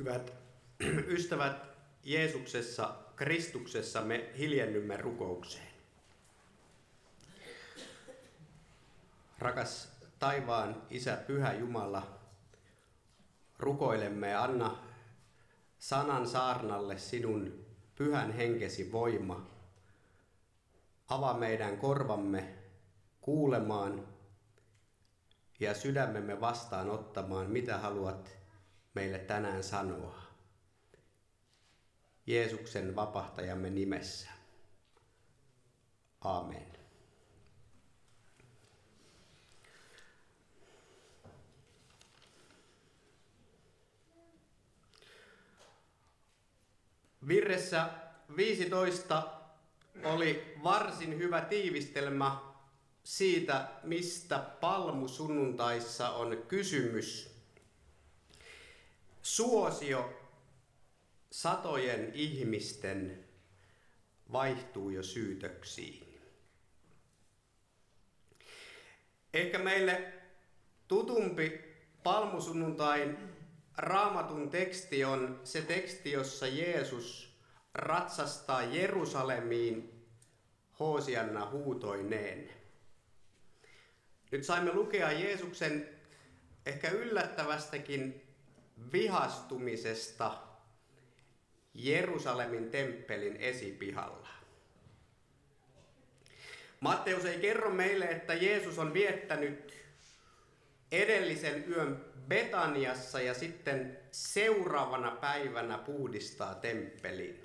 Hyvät ystävät, Jeesuksessa, Kristuksessa me hiljennymme rukoukseen. Rakas taivaan Isä, Pyhä Jumala, rukoilemme, anna sanan saarnalle sinun pyhän henkesi voima. Avaa meidän korvamme kuulemaan ja sydämemme vastaanottamaan, mitä haluat meille tänään sanoa. Jeesuksen vapahtajamme nimessä. Aamen. Virressä 15 oli varsin hyvä tiivistelmä siitä, mistä palmusunnuntaissa on kysymys. Suosio satojen ihmisten vaihtuu jo syytöksiin. Ehkä meille tutumpi palmusunnuntain Raamatun teksti on se teksti, jossa Jeesus ratsastaa Jerusalemiin Hoosianna huutoineen. Nyt saimme lukea Jeesuksen ehkä yllättävästäkin vihastumisesta Jerusalemin temppelin esipihalla. Matteus ei kerro meille, että Jeesus on viettänyt edellisen yön Betaniassa ja sitten seuraavana päivänä puhdistaa temppelin.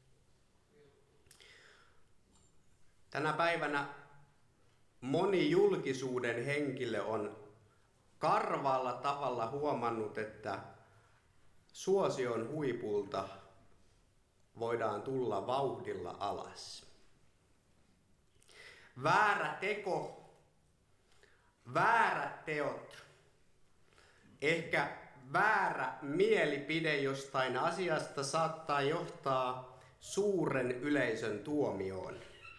Tänä päivänä moni julkisuuden henkilö on karvaalla tavalla huomannut, että suosion huipulta voidaan tulla vauhdilla alas. Väärä teko, väärät teot, ehkä väärä mielipide jostain asiasta saattaa johtaa suuren yleisön tuomioon.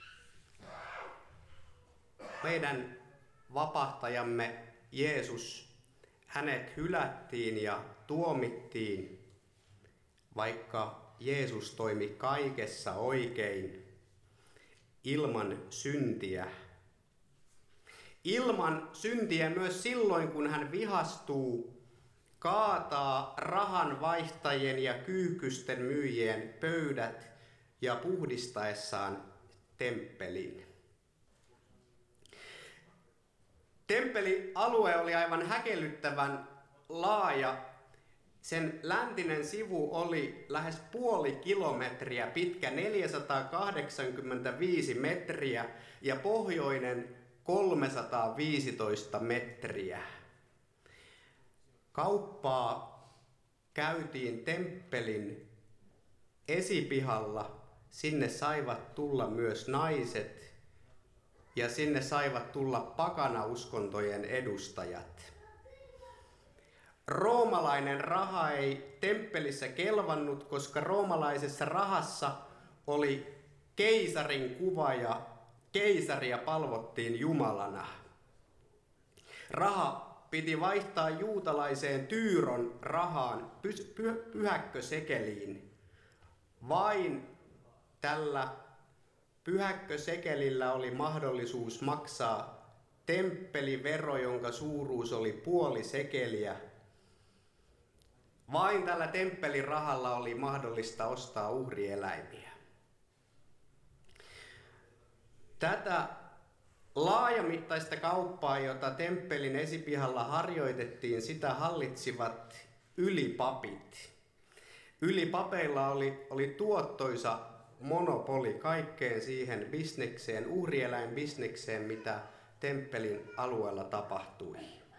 Meidän vapahtajamme Jeesus, hänet hylättiin ja tuomittiin, vaikka Jeesus toimi kaikessa oikein, ilman syntiä. Ilman syntiä myös silloin, kun hän vihastuu, kaataa rahan vaihtajien ja kyyhkysten myyjien pöydät ja puhdistaessaan temppelin. Temppelialue oli aivan häkellyttävän laaja. Sen läntinen sivu oli lähes puoli kilometriä pitkä, 485 metriä, ja pohjoinen 315 metriä. Kauppaa käytiin temppelin esipihalla. Sinne saivat tulla myös naiset ja sinne saivat tulla pakanauskontojen edustajat. Roomalainen raha ei temppelissä kelvannut, koska roomalaisessa rahassa oli keisarin kuva ja keisaria palvottiin jumalana. Raha piti vaihtaa juutalaiseen Tyyron rahaan, pyhäkkösekeliin. Vain tällä pyhäkkösekelillä oli mahdollisuus maksaa temppelivero, jonka suuruus oli puoli sekeliä. Vain tällä temppelirahalla oli mahdollista ostaa uhrieläimiä. Tätä laajamittaista kauppaa, jota temppelin esipihalla harjoitettiin, sitä hallitsivat ylipapit. Ylipapeilla oli tuottoisa monopoli kaikkeen siihen bisnekseen, uhrieläinbisnekseen, mitä temppelin alueella tapahtui.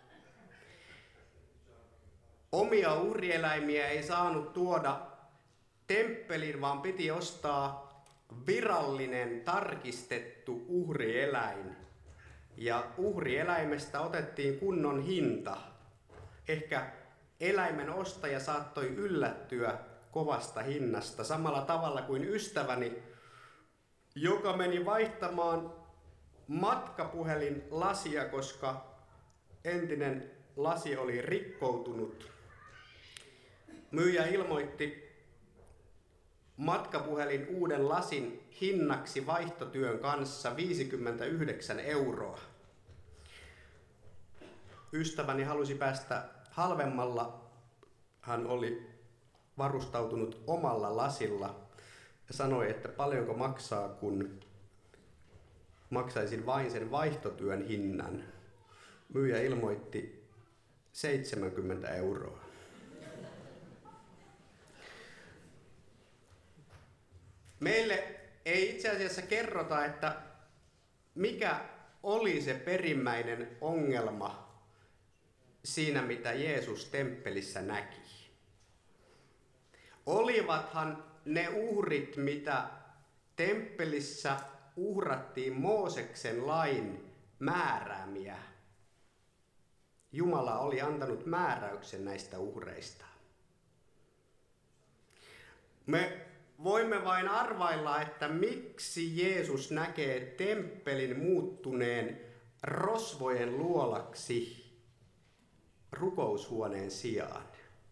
Omia uhrieläimiä ei saanut tuoda temppeliin, vaan piti ostaa virallinen, tarkistettu uhrieläin. Ja uhrieläimestä otettiin kunnon hinta. Ehkä eläimen ostaja saattoi yllättyä kovasta hinnasta, samalla tavalla kuin ystäväni, joka meni vaihtamaan matkapuhelinlasia, koska entinen lasi oli rikkoutunut. Myyjä ilmoitti matkapuhelin uuden lasin hinnaksi vaihtotyön kanssa 59 euroa. Ystäväni halusi päästä halvemmalla. Hän oli varustautunut omalla lasilla ja sanoi, että paljonko maksaa, kun maksaisin vain sen vaihtotyön hinnan. Myyjä ilmoitti 70 euroa. Meille ei itse asiassa kerrota, että mikä oli se perimmäinen ongelma siinä, mitä Jeesus temppelissä näki. Olivathan ne uhrit, mitä temppelissä uhrattiin Mooseksen lain määräämiä. Jumala oli antanut määräyksen näistä uhreista. Me voimme vain arvailla, että miksi Jeesus näkee temppelin muuttuneen rosvojen luolaksi rukoushuoneen sijaan.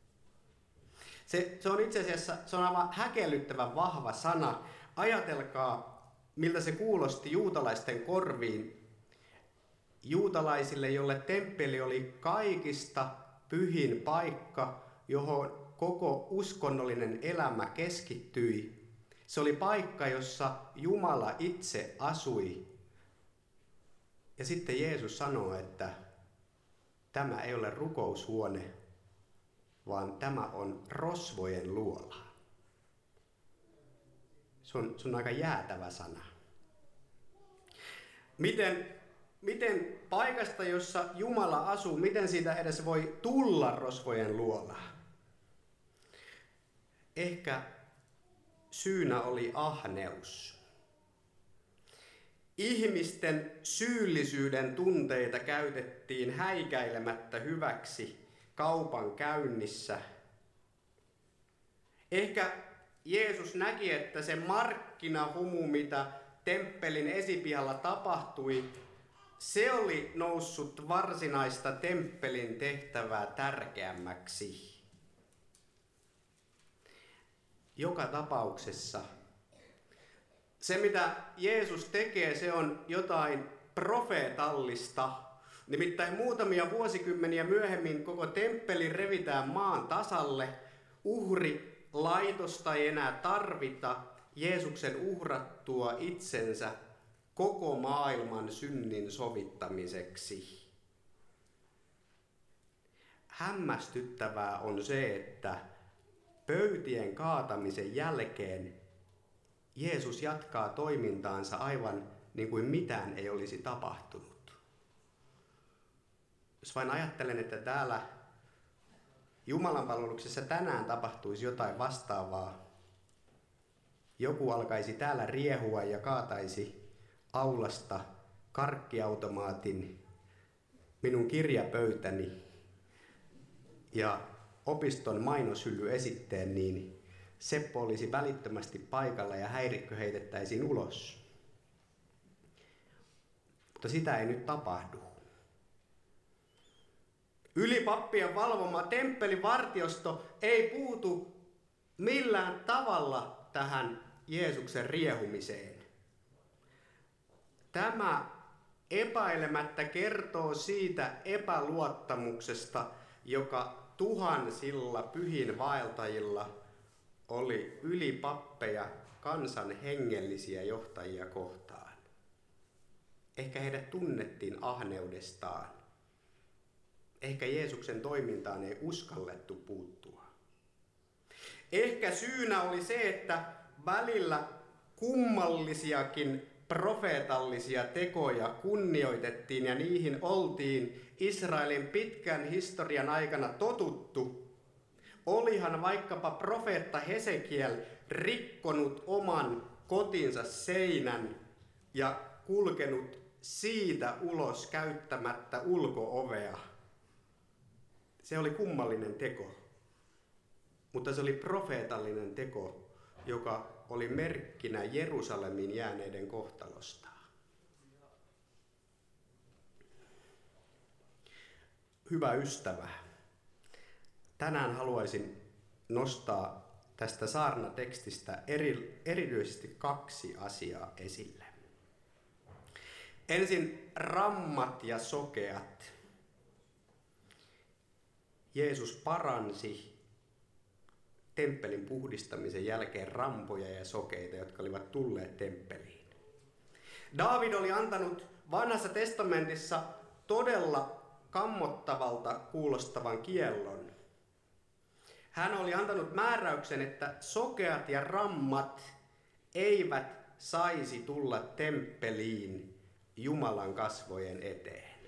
Se on itse asiassa aivan häkellyttävän vahva sana. Ajatelkaa, miltä se kuulosti juutalaisten korviin. Juutalaisille, jolle temppeli oli kaikista pyhin paikka, johon koko uskonnollinen elämä keskittyi. Se oli paikka, jossa Jumala itse asui. Ja sitten Jeesus sanoo, että tämä ei ole rukoushuone, vaan tämä on rosvojen luola. Se on aika jäätävä sana. Miten paikasta, jossa Jumala asuu, miten siitä edes voi tulla rosvojen luola? Ehkä syynä oli ahneus. Ihmisten syyllisyyden tunteita käytettiin häikäilemättä hyväksi kaupan käynnissä. Ehkä Jeesus näki, että se markkinahumu, mitä temppelin esipihalla tapahtui, se oli noussut varsinaista temppelin tehtävää tärkeämmäksi. Joka tapauksessa se, mitä Jeesus tekee, se on jotain profeetallista. Nimittäin muutamia vuosikymmeniä myöhemmin koko temppeli revitään maan tasalle. Uhrilaitosta ei enää tarvita Jeesuksen uhrattua itsensä koko maailman synnin sovittamiseksi. Hämmästyttävää on se, että pöytien kaatamisen jälkeen Jeesus jatkaa toimintaansa aivan niin kuin mitään ei olisi tapahtunut. Jos vain ajattelen, että täällä Jumalan palveluksessa tänään tapahtuisi jotain vastaavaa, joku alkaisi täällä riehua ja kaataisi aulasta karkkiautomaatin minun kirjapöytäni ja opiston mainoshyllysesitteen, niin Seppo olisi välittömästi paikalla ja häirikkö heitettäisiin ulos. Mutta sitä ei nyt tapahdu. Ylipappien valvoma temppelivartiosto ei puutu millään tavalla tähän Jeesuksen riehumiseen. Tämä epäilemättä kertoo siitä epäluottamuksesta, joka tuhansilla pyhiinvaeltajilla oli ylipappeja kansan hengellisiä johtajia kohtaan. Ehkä heidät tunnettiin ahneudestaan. Ehkä Jeesuksen toimintaan ei uskallettu puuttua. Ehkä syynä oli se, että välillä kummallisiakin profeetallisia tekoja kunnioitettiin ja niihin oltiin Israelin pitkän historian aikana totuttu. Olihan vaikkapa profeetta Hesekiel rikkonut oman kotinsa seinän ja kulkenut siitä ulos käyttämättä ulko-ovea. Se oli kummallinen teko, mutta se oli profeetallinen teko, joka oli merkkinä Jerusalemin jääneiden kohtalosta. Hyvä ystävä, tänään haluaisin nostaa tästä saarnatekstistä erityisesti 2 asiaa esille. Ensin rammat ja sokeat. Jeesus paransi temppelin puhdistamisen jälkeen rampoja ja sokeita, jotka olivat tulleet temppeliin. Daavid oli antanut Vanhassa testamentissa todella kammottavalta kuulostavan kiellon. Hän oli antanut määräyksen, että sokeat ja rammat eivät saisi tulla temppeliin Jumalan kasvojen eteen.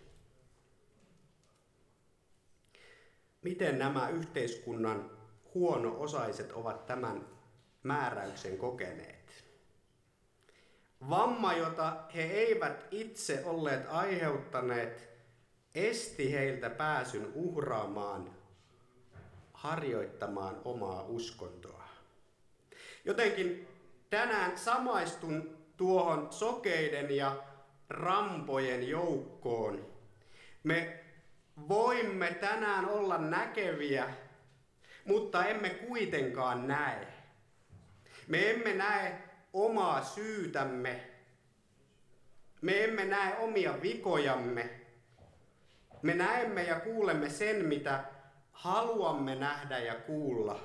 Miten nämä yhteiskunnan huono-osaiset ovat tämän määräyksen kokeneet? Vamma, jota he eivät itse olleet aiheuttaneet, esti heiltä pääsyn uhraamaan, harjoittamaan omaa uskontoa. Jotenkin tänään samaistun tuohon sokeiden ja rampojen joukkoon. Me voimme tänään olla näkeviä, mutta emme kuitenkaan näe. Me emme näe omaa syytämme. Me emme näe omia vikojamme. Me näemme ja kuulemme sen, mitä haluamme nähdä ja kuulla.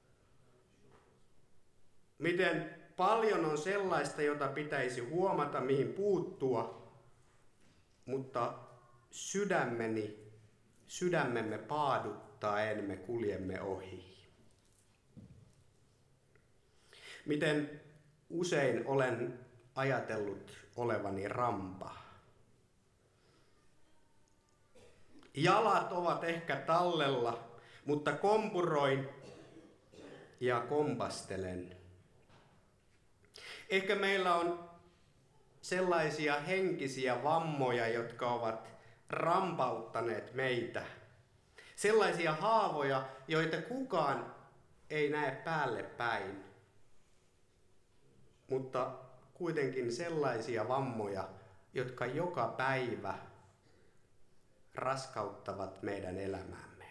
Miten paljon on sellaista, jota pitäisi huomata, mihin puuttua, mutta sydämemme paaduttaen me kuljemme ohi. Miten usein olen ajatellut olevani rampa. Jalat ovat ehkä tallella, mutta kompuroin ja kompastelen. Ehkä meillä on sellaisia henkisiä vammoja, jotka ovat rampauttaneet meitä. Sellaisia haavoja, joita kukaan ei näe päälle päin. Mutta kuitenkin sellaisia vammoja, jotka joka päivä raskauttavat meidän elämäämme.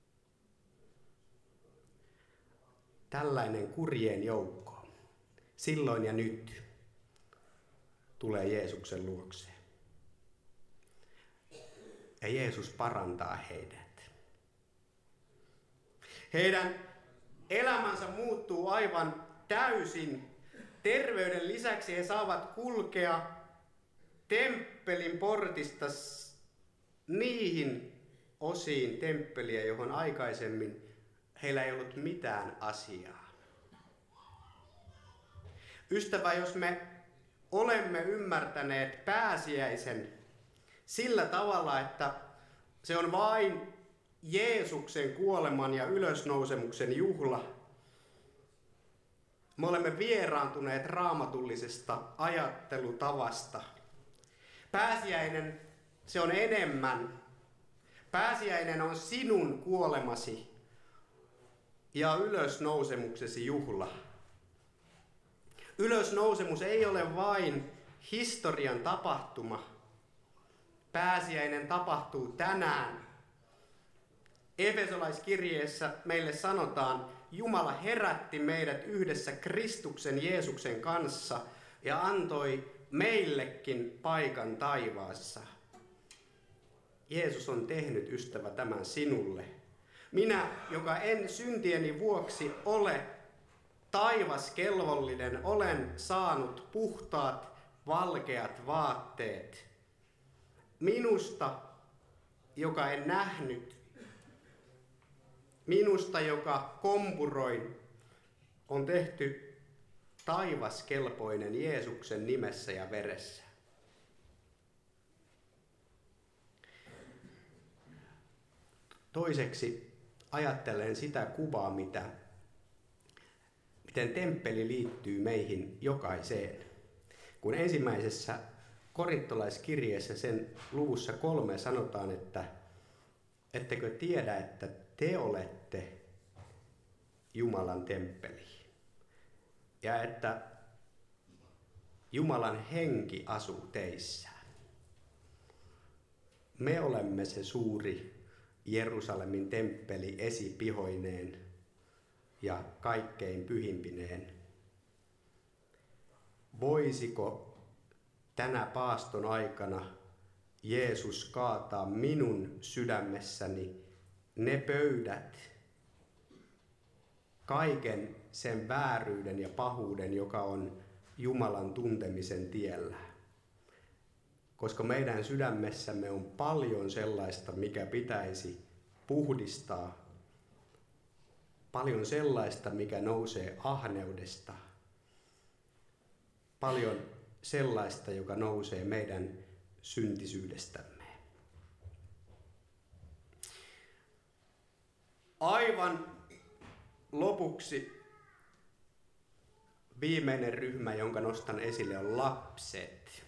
Tällainen kurjien joukko, silloin ja nyt, tulee Jeesuksen luokse. Ja Jeesus parantaa heidät. Heidän elämänsä muuttuu aivan täysin. Terveyden lisäksi he saavat kulkea temppelin portista niihin osiin temppeliä, johon aikaisemmin heillä ei ollut mitään asiaa. Ystävä, jos me olemme ymmärtäneet pääsiäisen sillä tavalla, että se on vain Jeesuksen kuoleman ja ylösnousemuksen juhla, me olemme vieraantuneet raamatullisesta ajattelutavasta. Pääsiäinen, se on enemmän. Pääsiäinen on sinun kuolemasi ja ylösnousemuksesi juhla. Ylösnousemus ei ole vain historian tapahtuma. Pääsiäinen tapahtuu tänään. Efesolaiskirjeessä meille sanotaan, Jumala herätti meidät yhdessä Kristuksen Jeesuksen kanssa ja antoi meillekin paikan taivaassa. Jeesus on tehnyt, ystävä, tämän sinulle. Minä, joka en syntieni vuoksi ole taivaskelvollinen, olen saanut puhtaat, valkeat vaatteet. Minusta, joka en nähnyt, minusta, joka kompuroin, on tehty taivaskelpoinen Jeesuksen nimessä ja veressä. Toiseksi ajattelen sitä kuvaa, miten temppeli liittyy meihin jokaiseen. Kun ensimmäisessä korintolaiskirjeessä sen luvussa 3 sanotaan, että ettekö tiedä, että te olette Jumalan temppeli ja että Jumalan henki asuu teissä. Me olemme se suuri Jerusalemin temppeli esipihoineen, ja kaikkein pyhimpineen. Voisiko tänä paaston aikana Jeesus kaataa minun sydämessäni ne pöydät, kaiken sen vääryyden ja pahuuden, joka on Jumalan tuntemisen tiellä. Koska meidän sydämessämme on paljon sellaista, mikä pitäisi puhdistaa. Paljon sellaista, mikä nousee ahneudesta. Paljon sellaista, joka nousee meidän syntisyydestämme. Aivan lopuksi viimeinen ryhmä, jonka nostan esille, on lapset.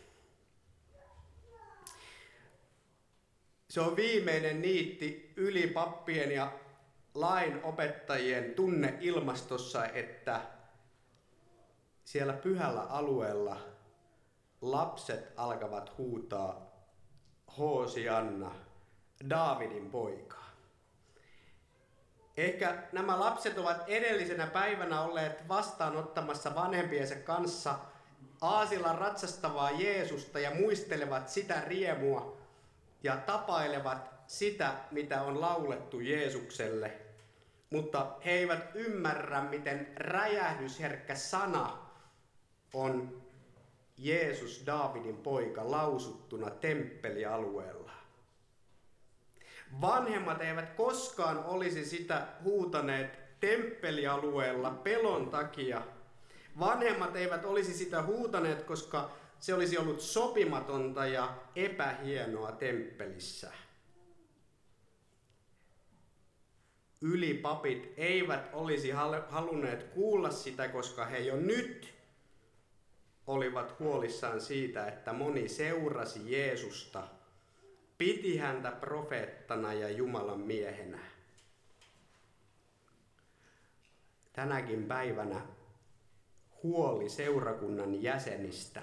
Se on viimeinen niitti yli pappien ja lainopettajien tunneilmastossa, että siellä pyhällä alueella lapset alkavat huutaa Hoosianna, Daavidin poika. Ehkä nämä lapset ovat edellisenä päivänä olleet vastaanottamassa vanhempiensa kanssa aasilla ratsastavaa Jeesusta ja muistelevat sitä riemua ja tapailevat sitä, mitä on laulettu Jeesukselle. Mutta he eivät ymmärrä, miten räjähdysherkkä sana on Jeesus, Daavidin poika, lausuttuna temppelialueella. Vanhemmat eivät koskaan olisi sitä huutaneet temppelialueella pelon takia. Vanhemmat eivät olisi sitä huutaneet, koska se olisi ollut sopimatonta ja epähienoa temppelissä. Ylipapit eivät olisi halunneet kuulla sitä, koska he jo nyt olivat huolissaan siitä, että moni seurasi Jeesusta, piti häntä profeettana ja Jumalan miehenä. Tänäkin päivänä huoli seurakunnan jäsenistä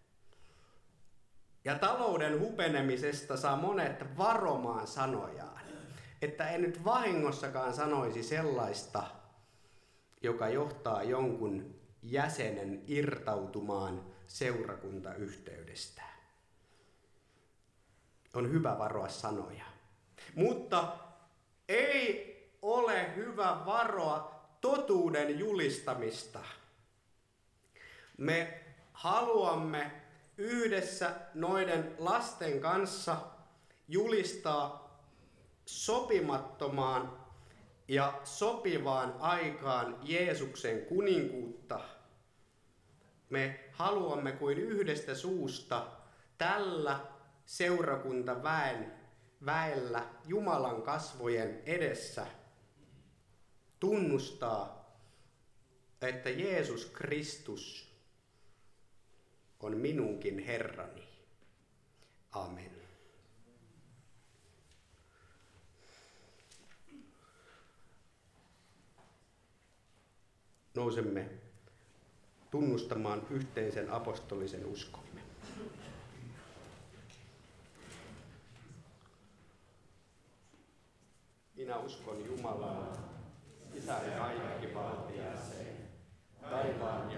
ja talouden hupenemisesta saa monet varomaan sanojaan, että en nyt vahingossakaan sanoisi sellaista, joka johtaa jonkun jäsenen irtautumaan seurakuntayhteydestä. On hyvä varoa sanoja. Mutta ei ole hyvä varoa totuuden julistamista. Me haluamme yhdessä noiden lasten kanssa julistaa sopimattomaan ja sopivaan aikaan Jeesuksen kuninkuutta. Me haluamme kuin yhdestä suusta tällä seurakuntaväellä Jumalan kasvojen edessä tunnustaa, että Jeesus Kristus on minunkin Herrani. Amen. Nousemme tunnustamaan yhteisen apostolisen uskomme. Minä uskon Jumalaan, Isän kaikkivaltiaiseen, taivaan